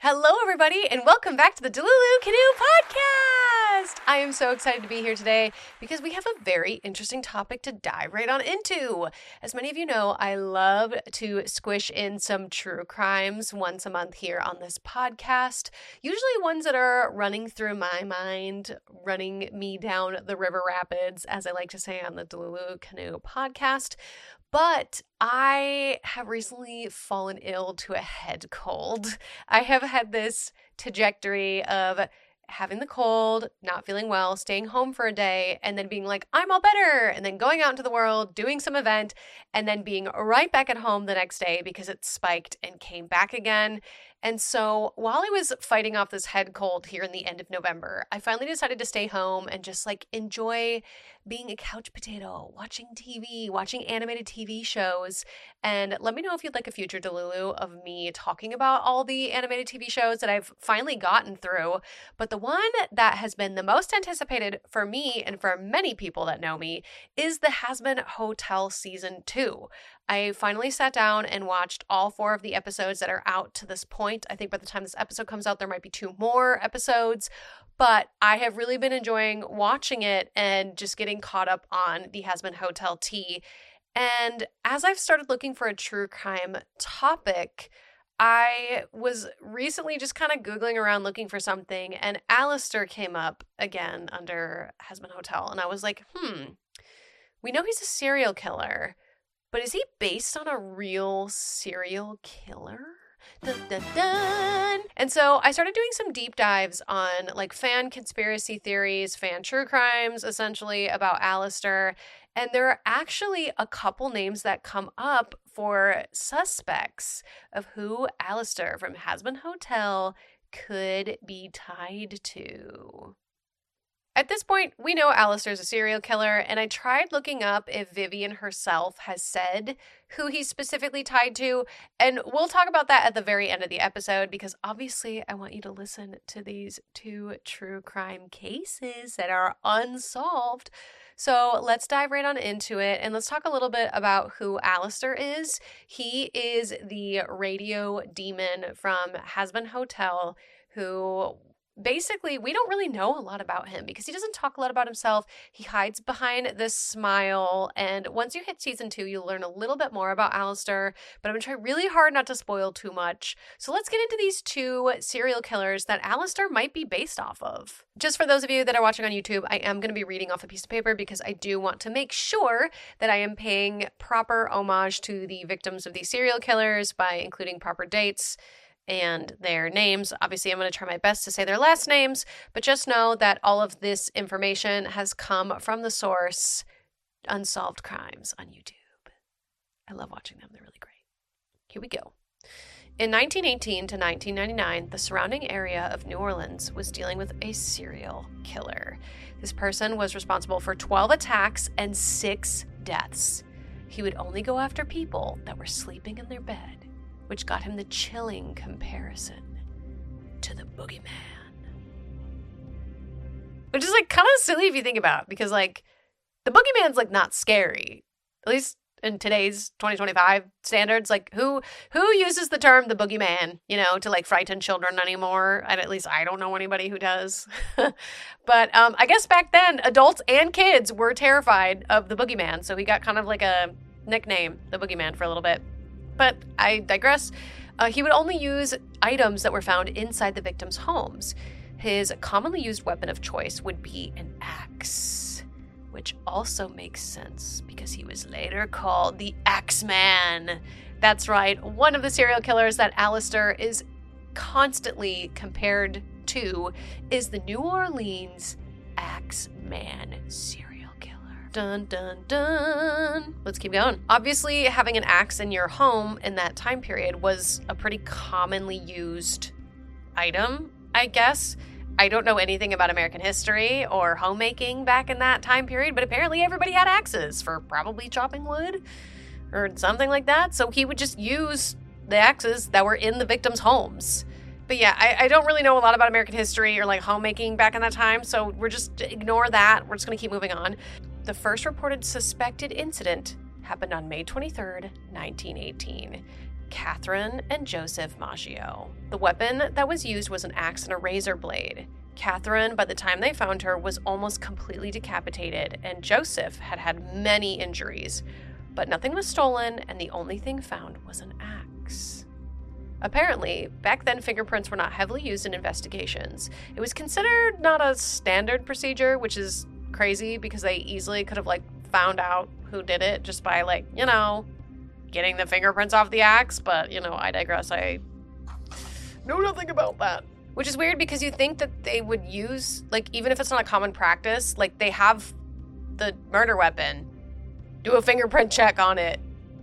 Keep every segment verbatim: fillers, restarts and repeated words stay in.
Hello, everybody, and welcome back to the Delulu Canoe Podcast! I am so excited to be here today because we have a very interesting topic to dive right on into. As many of you know, I love to squish in some true crimes once a month here on this podcast, usually ones that are running through my mind, running me down the river rapids, as I like to say on the Delulu Canoe Podcast. But I have recently fallen ill to a head cold. I have had this trajectory of having the cold, not feeling well, staying home for a day, and then being like, I'm all better, and then going out into the world, doing some event, and then being right back at home the next day because it spiked and came back again. And so while I was fighting off this head cold here in the end of November, I finally decided to stay home and just like enjoy being a couch potato, watching T V, watching animated T V shows. And let me know if you'd like a future Delulu of me talking about all the animated T V shows that I've finally gotten through. But the one that has been the most anticipated for me and for many people that know me is the Hazbin Hotel Season two. I finally sat down and watched all four of the episodes that are out to this point. I think by the time this episode comes out, there might be two more episodes, but I have really been enjoying watching it and just getting caught up on the Hazbin Hotel tea. And as I've started looking for a true crime topic, I was recently just kind of Googling around looking for something, and Alistair came up again under Hazbin Hotel, and I was like, hmm, we know he's a serial killer, but is he based on a real serial killer? Dun, dun, dun. And so I started doing some deep dives on like fan conspiracy theories, fan true crimes, essentially about Alistair. And there are actually a couple names that come up for suspects of who Alistair from Hazbin Hotel could be tied to. At this point, we know Alistair's a serial killer, and I tried looking up if Vivian herself has said who he's specifically tied to, and we'll talk about that at the very end of the episode, because obviously I want you to listen to these two true crime cases that are unsolved. So let's dive right on into it, and let's talk a little bit about who Alistair is. He is the radio demon from Hazbin Hotel who... Basically, we don't really know a lot about him because he doesn't talk a lot about himself. He hides behind this smile, and once you hit season two, you'll learn a little bit more about Alistair, but I'm going to try really hard not to spoil too much. So let's get into these two serial killers that Alistair might be based off of. Just for those of you that are watching on YouTube, I am going to be reading off a piece of paper because I do want to make sure that I am paying proper homage to the victims of these serial killers by including proper dates and their names. Obviously, I'm going to try my best to say their last names, but just know that all of this information has come from the source Unsolved Crimes on YouTube. I love watching them. They're really great. Here we go. In nineteen eighteen to nineteen ninety-nine, the surrounding area of New Orleans was dealing with a serial killer. This person was responsible for twelve attacks and six deaths. He would only go after people that were sleeping in their bed, which got him the chilling comparison to the boogeyman. Which is, like, kind of silly if you think about it, because, like, the boogeyman's, like, not scary. At least in today's twenty twenty-five standards. Like, who who uses the term the boogeyman, you know, to, like, frighten children anymore? And at least I don't know anybody who does. But um, I guess back then, adults and kids were terrified of the boogeyman, so he got kind of like a nickname, the boogeyman, for a little bit. But I digress. Uh, he would only use items that were found inside the victims' homes. His commonly used weapon of choice would be an axe, which also makes sense because he was later called the Axeman. That's right, one of the serial killers that Alistair is constantly compared to is the New Orleans Axeman serial. Dun, dun, dun. Let's keep going. Obviously, having an axe in your home in that time period was a pretty commonly used item, I guess. I don't know anything about American history or homemaking back in that time period, but apparently everybody had axes for probably chopping wood or something like that. So he would just use the axes that were in the victims' homes. But yeah, I, I don't really know a lot about American history or like homemaking back in that time, so we're just ignore that. We're just going to keep moving on. The first reported suspected incident happened on May twenty-third, nineteen eighteen. Catherine and Joseph Maggio. The weapon that was used was an axe and a razor blade. Catherine, by the time they found her, was almost completely decapitated, and Joseph had had many injuries, but nothing was stolen, and the only thing found was an axe. Apparently, back then fingerprints were not heavily used in investigations. It was considered not a standard procedure, which is crazy because they easily could have like found out who did it just by like, you know, getting the fingerprints off the axe, but you know, I digress. I know nothing about that. Which is weird because you think that they would use, like, even if it's not a common practice, like they have the murder weapon, do a fingerprint check on it.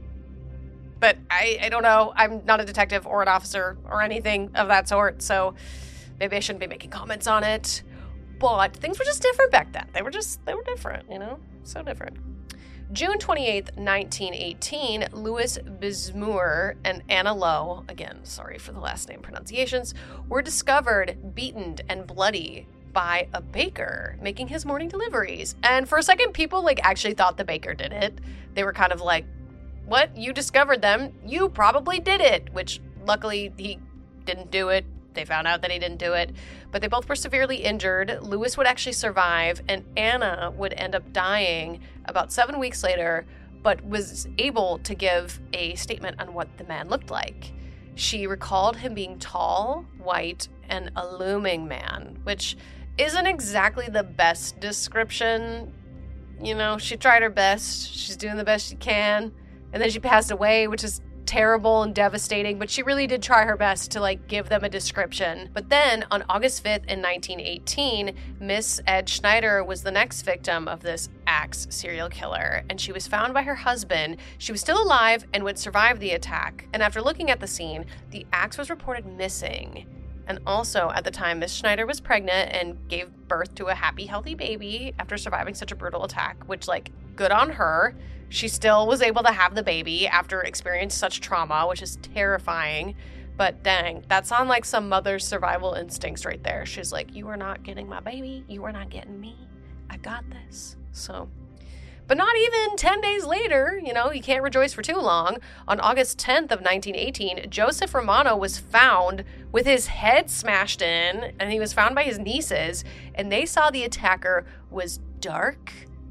But I, I don't know. I'm not a detective or an officer or anything of that sort, so maybe I shouldn't be making comments on it. But things were just different back then. They were just, they were different, you know? So different. June twenty-eighth, nineteen eighteen, Louis Bizmur and Anna Lowe, again, sorry for the last name pronunciations, were discovered beaten and bloody by a baker making his morning deliveries. And for a second, people like actually thought the baker did it. They were kind of like, what? You discovered them? You probably did it, which luckily he didn't do it. They found out that he didn't do it, but they both were severely injured. Louis would actually survive, and Anna would end up dying about seven weeks later, but was able to give a statement on what the man looked like. She recalled him being tall, white, and a looming man, which isn't exactly the best description. You know, she tried her best. She's doing the best she can, and then she passed away, which is terrible and devastating, but she really did try her best to like give them a description. But then on August fifth in nineteen eighteen, Miss Ed Schneider was the next victim of this axe serial killer, and she was found by her husband. She was still alive and would survive the attack. And after looking at the scene, the axe was reported missing. And also at the time, Miss Schneider was pregnant and gave birth to a happy, healthy baby after surviving such a brutal attack, which like good on her. She still was able to have the baby after experiencing such trauma, which is terrifying. But dang, that's on like some mother's survival instincts right there. She's like, you are not getting my baby. You are not getting me. I got this. So, but not even ten days later, you know, you can't rejoice for too long. On August tenth of nineteen eighteen, Joseph Romano was found with his head smashed in, and he was found by his nieces, and they saw the attacker was dark,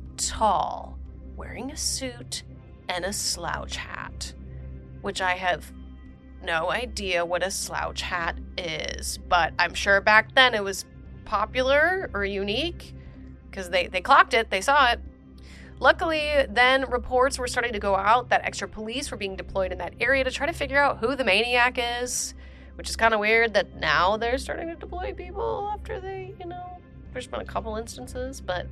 tall, wearing a suit and a slouch hat, which I have no idea what a slouch hat is, but I'm sure back then it was popular or unique because they, they clocked it, they saw it. Luckily, then reports were starting to go out that extra police were being deployed in that area to try to figure out who the maniac is, which is kind of weird that now they're starting to deploy people after they, you know, there's been a couple instances, but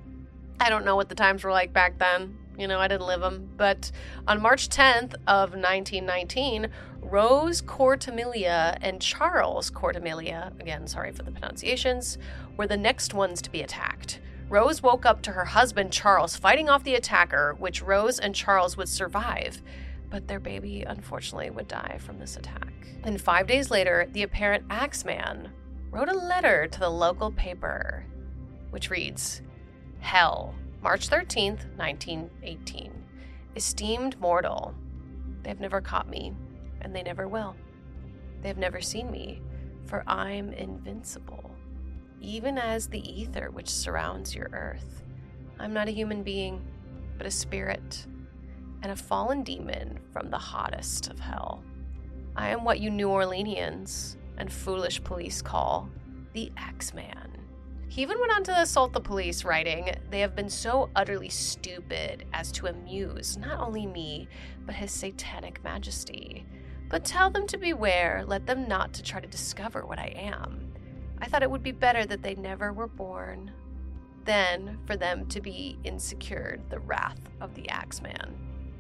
I don't know what the times were like back then. You know, I didn't live them. But on March tenth of nineteen nineteen, Rose Cortamilia and Charles Cortamilia, again, sorry for the pronunciations, were the next ones to be attacked. Rose woke up to her husband, Charles, fighting off the attacker, which Rose and Charles would survive. But their baby, unfortunately, would die from this attack. And five days later, the apparent Axeman wrote a letter to the local paper, which reads, Hell, March thirteenth, nineteen eighteen. Esteemed mortal, they have never caught me, and they never will. They have never seen me, for I'm invincible, even as the ether which surrounds your earth. I'm not a human being, but a spirit, and a fallen demon from the hottest of hell. I am what you New Orleanians and foolish police call the Axeman. He even went on to assault the police, writing, They have been so utterly stupid as to amuse not only me, but his satanic majesty. But tell them to beware, let them not to try to discover what I am. I thought it would be better that they never were born, than for them to be insecured the wrath of the Axeman.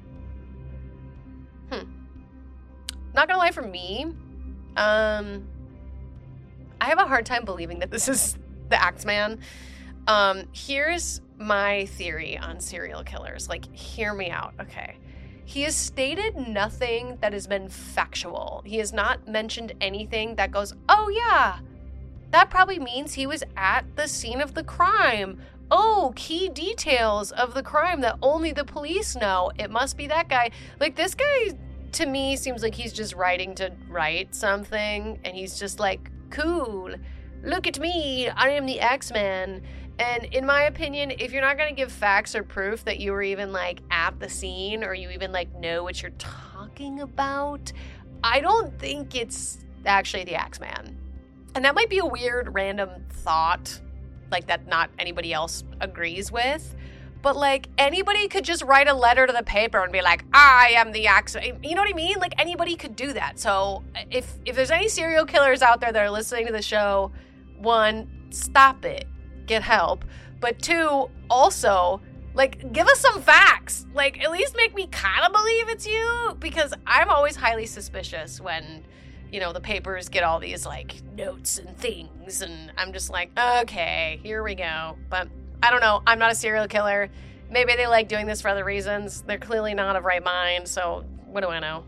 Hmm. Not gonna lie, for me, um, I have a hard time believing that this is the Axeman. Um, here's my theory on serial killers. Like, hear me out, okay? He has stated nothing that has been factual. He has not mentioned anything that goes, oh yeah, that probably means he was at the scene of the crime. Oh, key details of the crime that only the police know. It must be that guy. Like, this guy to me, seems like he's just writing to write something, and he's just like, cool, look at me, I am the X-Man. And in my opinion, if you're not going to give facts or proof that you were even, like, at the scene, or you even, like, know what you're talking about, I don't think it's actually the X-Man. And that might be a weird, random thought, like, that not anybody else agrees with. But, like, anybody could just write a letter to the paper and be like, I am the X-Man. You know what I mean? Like, anybody could do that. So if if there's any serial killers out there that are listening to the show, one, stop it. Get help. But two, also, like, give us some facts. Like, at least make me kind of believe it's you, because I'm always highly suspicious when, you know, the papers get all these, like, notes and things, and I'm just like, okay, here we go. But I don't know. I'm not a serial killer. Maybe they like doing this for other reasons. They're clearly not of right mind, so what do I know?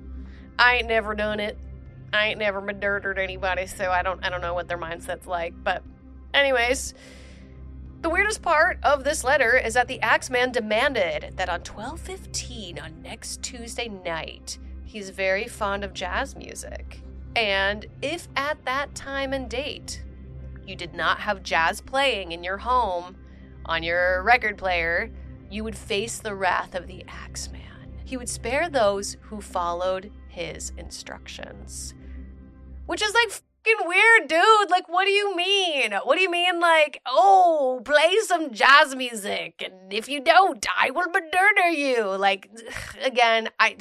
I ain't never done it. I ain't never murdered anybody, so I don't I don't know what their mindset's like, but anyways, the weirdest part of this letter is that the Axeman demanded that on twelve fifteen on next Tuesday night, he's very fond of jazz music. And if at that time and date you did not have jazz playing in your home on your record player, you would face the wrath of the Axeman. He would spare those who followed his instructions. Which is like fucking weird, dude. Like, what do you mean? What do you mean, like, oh, play some jazz music, and if you don't, I will murder you? Like, again, I...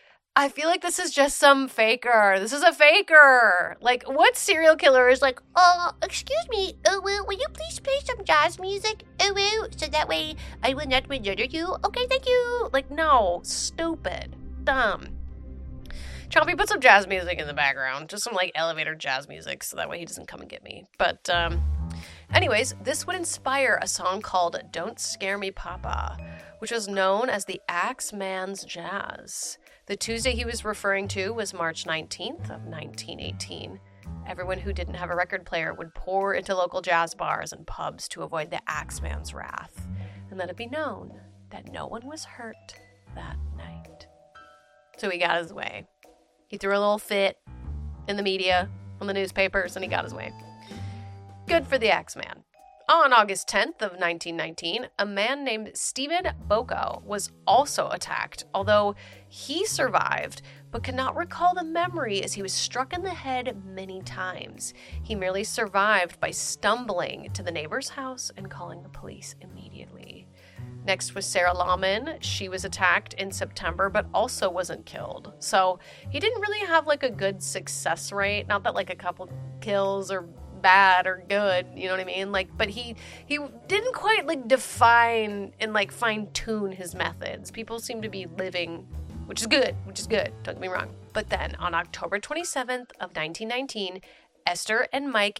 I feel like this is just some faker. This is a faker. Like, what serial killer is like, oh, excuse me, oh, will, will you please play some jazz music? Oh, will, so that way I will not murder you. Okay, thank you. Like, no, stupid, dumb. Chompy, put some jazz music in the background. Just some, like, elevator jazz music, so that way he doesn't come and get me. But, um, anyways, this would inspire a song called Don't Scare Me, Papa, which was known as the Axeman's Jazz. The Tuesday he was referring to was March nineteenth of nineteen eighteen. Everyone who didn't have a record player would pour into local jazz bars and pubs to avoid the Axeman's wrath, and let it be known that no one was hurt that night. So he got his way. He threw a little fit in the media, on the newspapers, and he got his way. Good for the Axeman. On August tenth of nineteen nineteen, a man named Stephen Boko was also attacked, although he survived but could not recall the memory as he was struck in the head many times. He merely survived by stumbling to the neighbor's house and calling the police immediately. Next was Sarah Lawman. She was attacked in September but also wasn't killed. So he didn't really have like a good success rate. Not that like a couple kills or bad or good, you know what I mean? Like, but he he didn't quite like define and like fine tune his methods. People seem to be living, which is good, which is good. Don't get me wrong. But then on October twenty-seventh of nineteen nineteen, Esther and Mike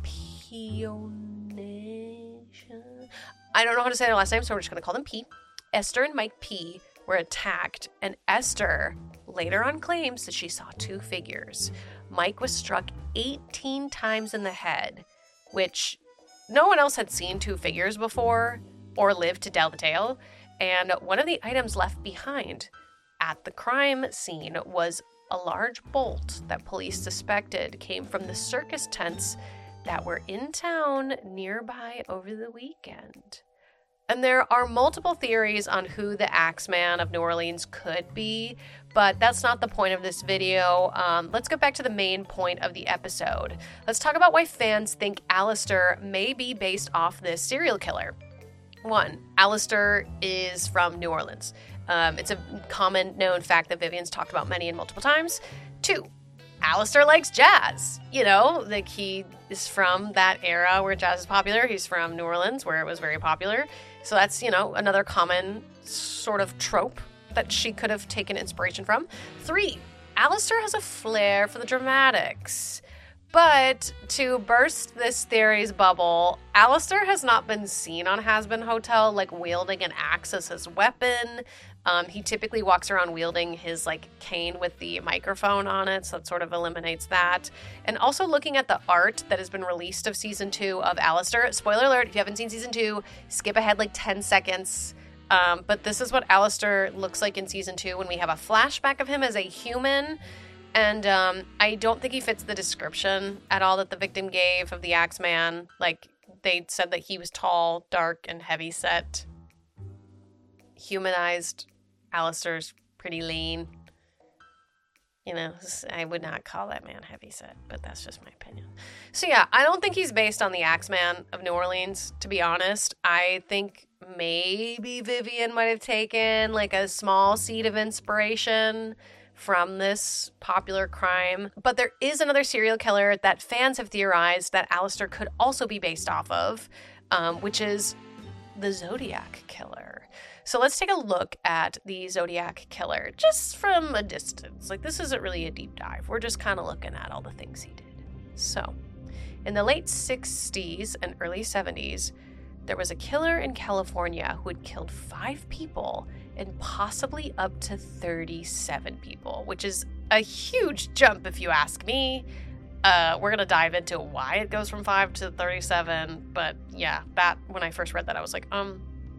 Pionation. I don't know how to say their last name, so we're just going to call them P. Esther and Mike P were attacked, and Esther later on claims that she saw two figures. Mike was struck eighteen times in the head, which no one else had seen two figures before or lived to tell the tale, and one of the items left behind at the crime scene was a large bolt that police suspected came from the circus tents that were in town nearby over the weekend. And there are multiple theories on who the Axeman of New Orleans could be, but that's not the point of this video. Um, let's get back to the main point of the episode. Let's talk about why fans think Alistair may be based off this serial killer. One, Alistair is from New Orleans. Um, it's a common known fact that Vivian's talked about many and multiple times. Two, Alistair likes jazz. You know, like he is from that era where jazz is popular. He's from New Orleans where it was very popular. So that's, you know, another common sort of trope that she could have taken inspiration from. Three, Alistair has a flair for the dramatics. But to burst this theory's bubble, Alistair has not been seen on Hazbin Hotel, like wielding an axe as his weapon. Um, he typically walks around wielding his like cane with the microphone on it, so it sort of eliminates that. And also looking at the art that has been released of season two of Alistair. Spoiler alert, if you haven't seen season two, skip ahead like ten seconds. Um, but this is what Alistair looks like in season two when we have a flashback of him as a human. And um, I don't think he fits the description at all that the victim gave of the Axeman. Like, they said that he was tall, dark, and heavy-set. Humanized. Alistair's pretty lean. You know, I would not call that man heavyset, but that's just my opinion. So yeah, I don't think he's based on the Axeman of New Orleans, to be honest. I think maybe Vivian might have taken like a small seed of inspiration from this popular crime. But there is another serial killer that fans have theorized that Alistair could also be based off of, um, which is the Zodiac Killer. So let's take a look at the Zodiac Killer just from a distance. Like, this isn't really a deep dive. We're just kind of looking at all the things he did. So, in the late sixties and early seventies, there was a killer in California who had killed five people and possibly up to thirty-seven people, which is a huge jump if you ask me. Uh, we're going to dive into why it goes from five to thirty-seven. But yeah, that when I first read that, I was like, um...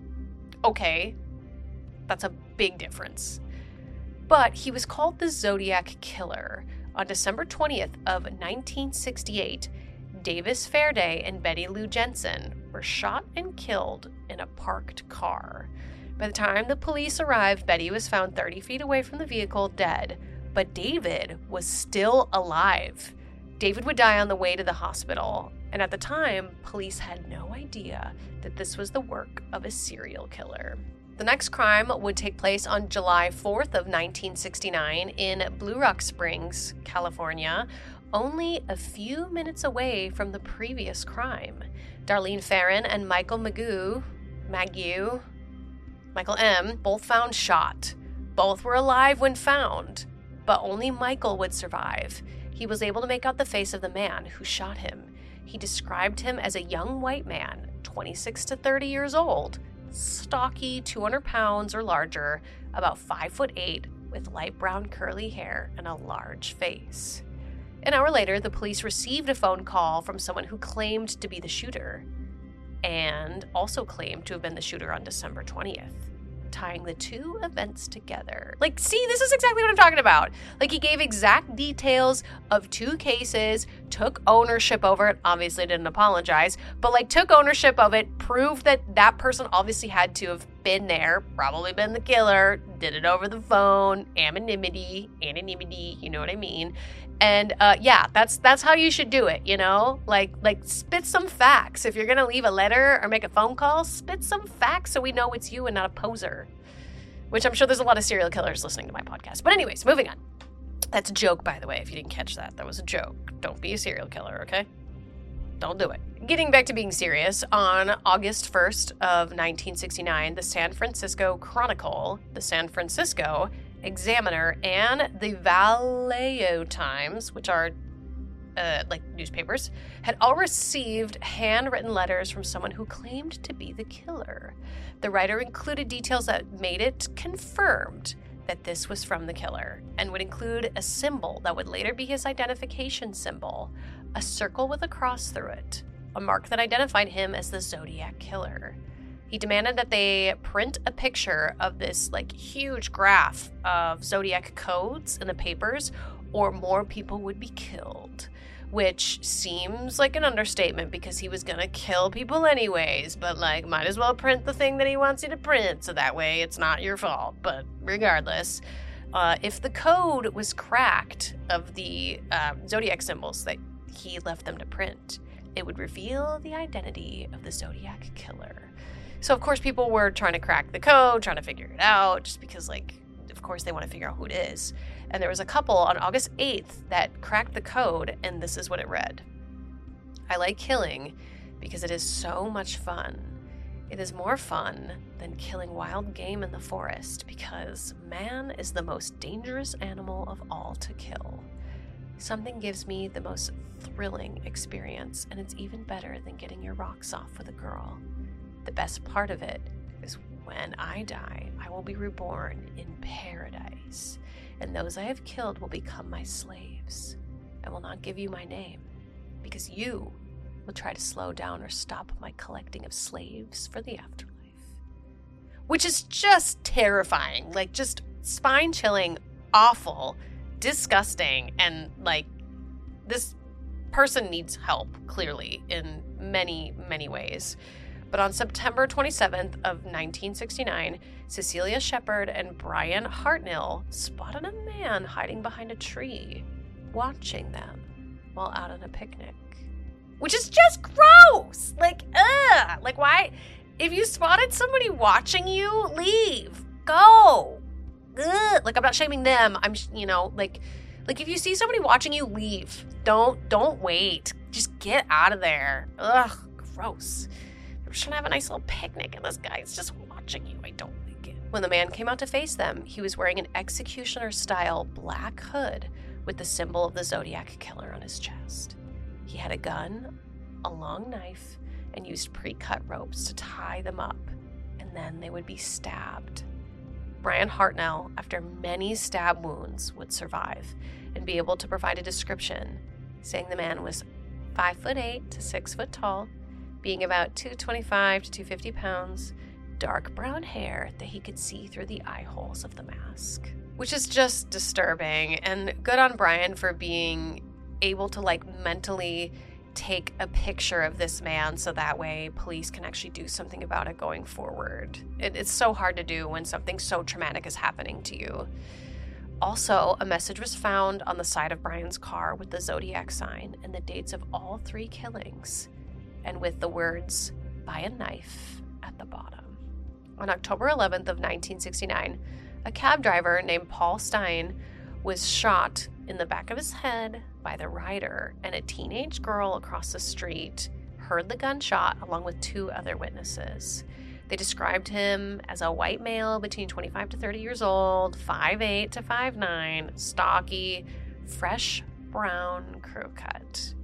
okay, that's a big difference. But he was called the Zodiac Killer. On December twentieth of nineteen sixty-eight, Davis Fairday and Betty Lou Jensen were shot and killed in a parked car. By the time the police arrived, Betty was found thirty feet away from the vehicle, dead, but David was still alive. David would die on the way to the hospital, and at the time, police had no idea that this was the work of a serial killer. The next crime would take place on July fourth of nineteen sixty-nine in Blue Rock Springs, California, only a few minutes away from the previous crime. Darlene Ferrin and Michael Magoo, Magoo, Michael M., both found shot. Both were alive when found, but only Michael would survive. He was able to make out the face of the man who shot him. He described him as a young white man, twenty-six to thirty years old, stocky, two hundred pounds or larger, about five foot eight, with light brown curly hair and a large face. An hour later, the police received a phone call from someone who claimed to be the shooter, and also claimed to have been the shooter on December twentieth. Tying the two events together. Like, see, this is exactly what I'm talking about. Like, he gave exact details of two cases, took ownership over it, obviously didn't apologize, but like took ownership of it, proved that that person obviously had to have been there, probably been the killer, did it over the phone, anonymity, anonymity, you know what I mean? And uh, yeah, that's that's how you should do it, you know? Like, like spit some facts. If you're going to leave a letter or make a phone call, spit some facts so we know it's you and not a poser. Which I'm sure there's a lot of serial killers listening to my podcast. But anyways, moving on. That's a joke, by the way, if you didn't catch that. That was a joke. Don't be a serial killer, okay? Don't do it. Getting back to being serious, on August first of nineteen sixty-nine, the San Francisco Chronicle, the San Francisco Examiner, and the Vallejo Times, which are uh, like newspapers, had all received handwritten letters from someone who claimed to be the killer. The writer included details that made it confirmed that this was from the killer, and would include a symbol that would later be his identification symbol, a circle with a cross through it, a mark that identified him as the Zodiac Killer. He demanded that they print a picture of this like huge graph of Zodiac codes in the papers, or more people would be killed, which seems like an understatement because he was gonna kill people anyways, but like might as well print the thing that he wants you to print so that way it's not your fault. But regardless, uh, if the code was cracked of the uh, Zodiac symbols that he left them to print, it would reveal the identity of the Zodiac Killer. So, of course, people were trying to crack the code, trying to figure it out, just because, like, of course, they want to figure out who it is. And there was a couple on August eighth that cracked the code, and this is what it read. I like killing because it is so much fun. It is more fun than killing wild game in the forest because man is the most dangerous animal of all to kill. Something gives me the most thrilling experience, and it's even better than getting your rocks off with a girl. The best part of it is when I die, I will be reborn in paradise, and those I have killed will become my slaves. I will not give you my name, because you will try to slow down or stop my collecting of slaves for the afterlife. which is just terrifying, like just spine-chilling, awful, disgusting, and like this person needs help, clearly, in many, many ways. But on September twenty-seventh of nineteen sixty-nine, Cecelia Shepard and Brian Hartnell spotted a man hiding behind a tree, watching them while out on a picnic. Which is just gross! Like, ugh! Like, why? If you spotted somebody watching you, leave. Go! Ugh. Like, I'm not shaming them. I'm, you know, like, like if you see somebody watching you, leave. Don't, don't wait. Just get out of there. Ugh, gross. You're just trying to have a nice little picnic, and this guy's just watching you. I don't like it. When the man came out to face them, he was wearing an executioner-style black hood with the symbol of the Zodiac Killer on his chest. He had a gun, a long knife, and used pre-cut ropes to tie them up, and then they would be stabbed. Brian Hartnell, after many stab wounds, would survive and be able to provide a description, saying the man was five foot eight to six foot tall, being about two twenty-five to two fifty pounds, dark brown hair that he could see through the eye holes of the mask. Which is just disturbing, and good on Brian for being able to like mentally take a picture of this man so that way police can actually do something about it going forward. It, it's so hard to do when something so traumatic is happening to you. Also, a message was found on the side of Brian's car with the Zodiac sign and the dates of all three killings, and with the words, "Buy a knife," at the bottom. On October eleventh of nineteen sixty-nine, a cab driver named Paul Stein was shot in the back of his head by the rider, and a teenage girl across the street heard the gunshot along with two other witnesses. They described him as a white male between twenty-five to thirty years old, five eight to five nine, stocky, fresh brown crew cut.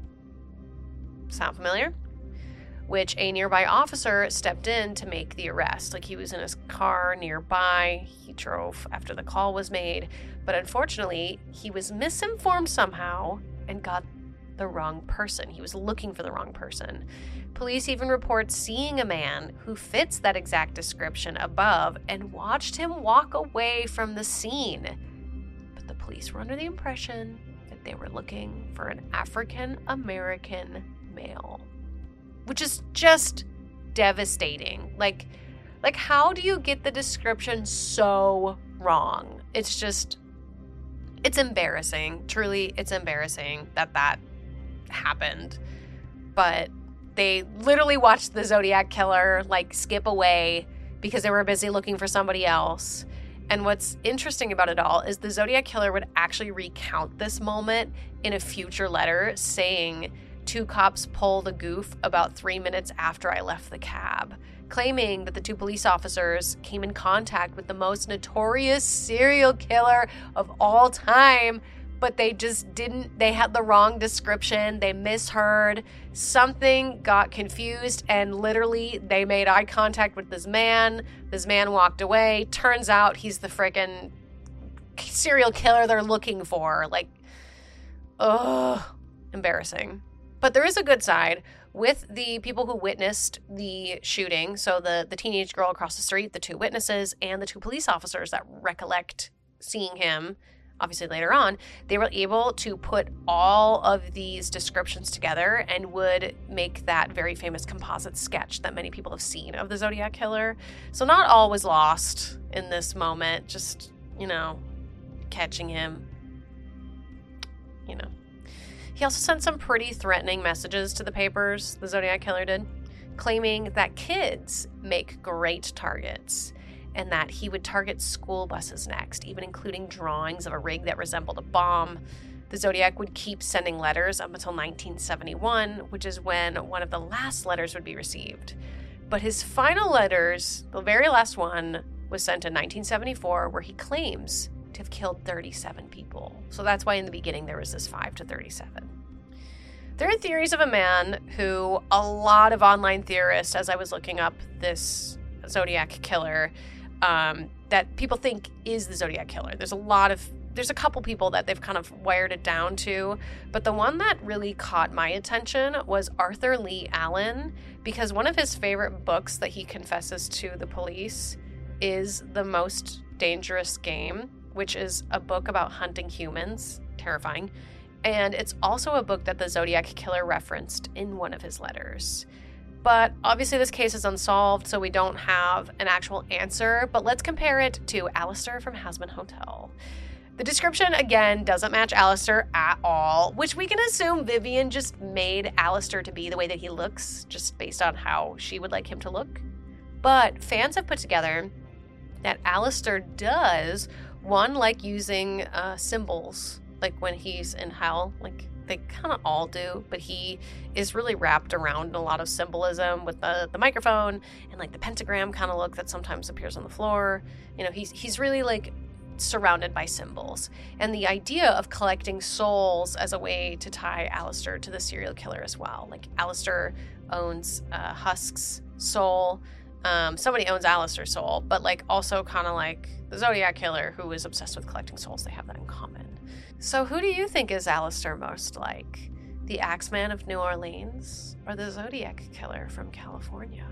Sound familiar? Which a nearby officer stepped in to make the arrest. Like, he was in his car nearby. He drove after the call was made. But unfortunately, he was misinformed somehow and got the wrong person. He was looking for the wrong person. Police even report seeing a man who fits that exact description above and watched him walk away from the scene. But the police were under the impression that they were looking for an African-American male. Which is just devastating. Like, like, how do you get the description so wrong? It's just, it's embarrassing. Truly, it's embarrassing that that happened. But they literally watched the Zodiac Killer, like, skip away because they were busy looking for somebody else. And what's interesting about it all is the Zodiac Killer would actually recount this moment in a future letter, saying, "Two cops pulled a goof about three minutes after I left the cab," claiming that the two police officers came in contact with the most notorious serial killer of all time, but they just didn't, they had the wrong description, they misheard, something got confused, and literally they made eye contact with this man. This man walked away. Turns out he's the freaking serial killer they're looking for. Like, ugh, embarrassing. But there is a good side with the people who witnessed the shooting. So the, the teenage girl across the street, the two witnesses, and the two police officers that recollect seeing him, obviously later on, they were able to put all of these descriptions together and would make that very famous composite sketch that many people have seen of the Zodiac Killer. So not all was lost in this moment, just, you know, catching him, you know. He also sent some pretty threatening messages to the papers, the Zodiac Killer did, claiming that kids make great targets and that he would target school buses next, even including drawings of a rig that resembled a bomb. The Zodiac would keep sending letters up until nineteen seventy-one, which is when one of the last letters would be received. But his final letters, the very last one, was sent in nineteen seventy-four, where he claims to have killed thirty-seven people. So that's why in the beginning there was this five to thirty-seven. There are theories of a man who a lot of online theorists, as I was looking up this Zodiac Killer, um, that people think is the Zodiac Killer. There's a lot of, there's a couple people that they've kind of wired it down to, but the one that really caught my attention was Arthur Lee Allen, because one of his favorite books that he confesses to the police is The Most Dangerous Game, which is a book about hunting humans. Terrifying. And it's also a book that the Zodiac Killer referenced in one of his letters. But obviously this case is unsolved, so we don't have an actual answer, but let's compare it to Alistair from Hazbin Hotel. The description, again, doesn't match Alistair at all, which we can assume Vivian just made Alistair to be the way that he looks, just based on how she would like him to look. But fans have put together that Alistair does, one, like using uh, symbols, like when he's in hell, like they kind of all do, but he is really wrapped around in a lot of symbolism with the, the microphone and like the pentagram kind of look that sometimes appears on the floor. You know, he's he's really like surrounded by symbols. And the idea of collecting souls as a way to tie Alistair to the serial killer as well. Like Alistair owns uh, Husk's soul. Um, somebody owns Alistair's soul, but like also kind of like the Zodiac Killer, who is obsessed with collecting souls. They have that in common. So who do you think is Alistair most like? The Axeman of New Orleans or the Zodiac Killer from California?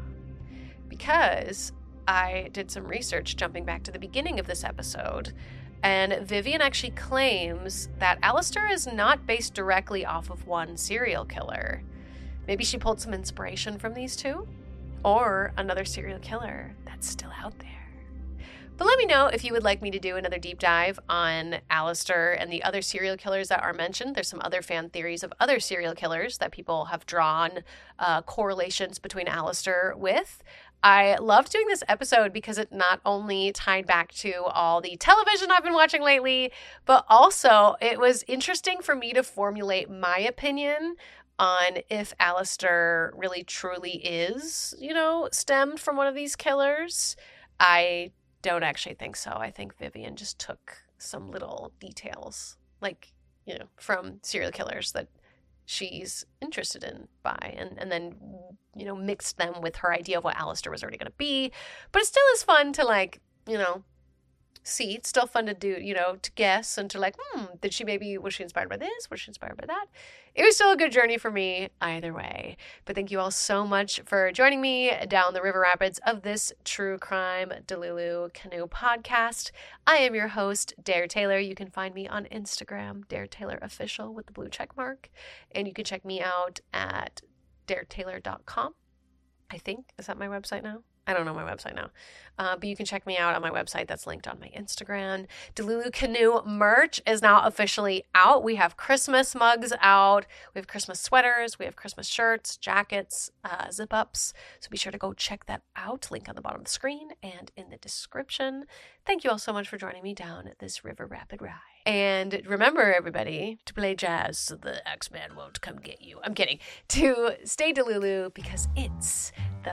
Because I did some research jumping back to the beginning of this episode, and Vivian actually claims that Alistair is not based directly off of one serial killer. Maybe she pulled some inspiration from these two? Or another serial killer that's still out there. But let me know if you would like me to do another deep dive on Alistair and the other serial killers that are mentioned. There's some other fan theories of other serial killers that people have drawn uh, correlations between Alistair with. I loved doing this episode because it not only tied back to all the television I've been watching lately, but also it was interesting for me to formulate my opinion on if Alistair really truly is, you know, stemmed from one of these killers. I don't actually think so. I think Vivian just took some little details, like, you know, from serial killers that she's interested in by, and, and then, you know, mixed them with her idea of what Alistair was already going to be. But it still is fun to, like, you know, see. It's still fun to do, you know, to guess and to like, hmm, did she maybe, was she inspired by this? Was she inspired by that? It was still a good journey for me either way. But thank you all so much for joining me down the river rapids of this true crime Delulu Canoe podcast. I am your host, Dare Taylor. You can find me on Instagram, Dare Taylor Official with the blue check mark. And you can check me out at dare taylor dot com. I think. Is that my website now? I don't know my website now. Uh, but you can check me out on my website that's linked on my Instagram. Delulu Canoe merch is now officially out. We have Christmas mugs out. We have Christmas sweaters. We have Christmas shirts, jackets, uh, zip-ups. So be sure to go check that out. Link on the bottom of the screen and in the description. Thank you all so much for joining me down this river rapid ride. And remember, everybody, to play jazz so the Axeman won't come get you. I'm kidding. To stay Delulu because it's the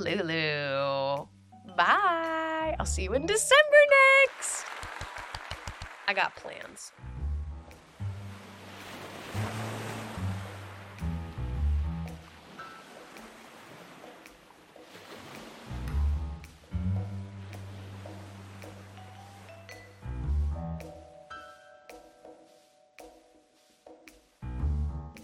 Salulu. Bye. I'll see you in December next. I got plans.